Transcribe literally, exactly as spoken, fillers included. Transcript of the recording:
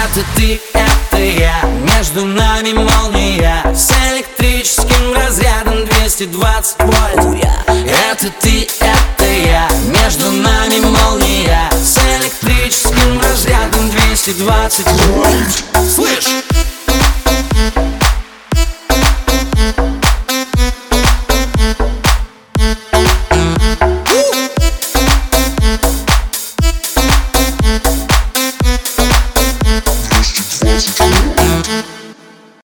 Это ты, это я, между нами молния с электрическим разрядом двести двадцать вольт. Это ты, это я, между нами молния с электрическим разрядом двести двадцать вольт.